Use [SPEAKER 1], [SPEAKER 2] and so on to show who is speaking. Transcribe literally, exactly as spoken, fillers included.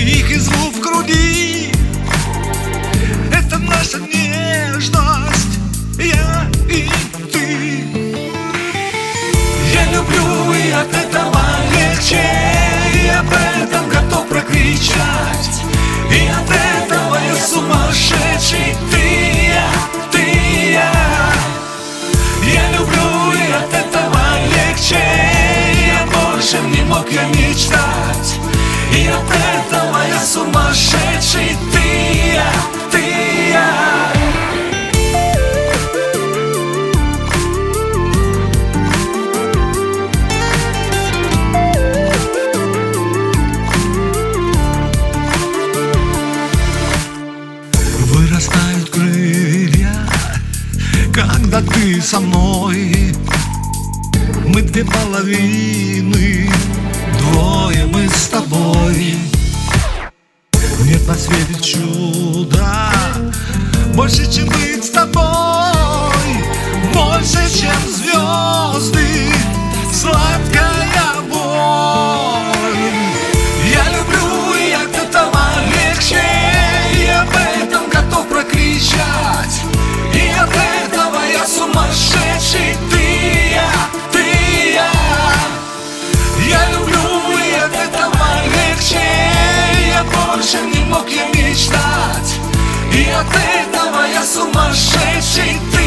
[SPEAKER 1] тихий звук в груди. Это наша нежность, я и ты. Я люблю, и от этого легче, и об этом готов прокричать. И от этого я сумасшедший. Ты я, ты я. Я люблю, и от этого легче, я больше не мог я мечтать. И от этого я сумасшедший. Ты я, ты я. Вырастают крылья, когда ты со мной. Мы две половины, двое мы с тобой. Мне посветит чудо, больше, чем быть с тобой. Больше, чем звезды, сладкая боль. Я люблю, и от этого легче, и об этом готов прокричать. И от этого я сумасшедший. Ты я, ты я. Я люблю, и от этого легче, я больше не мог я мечтать. И от этого я сумасшедший. Ты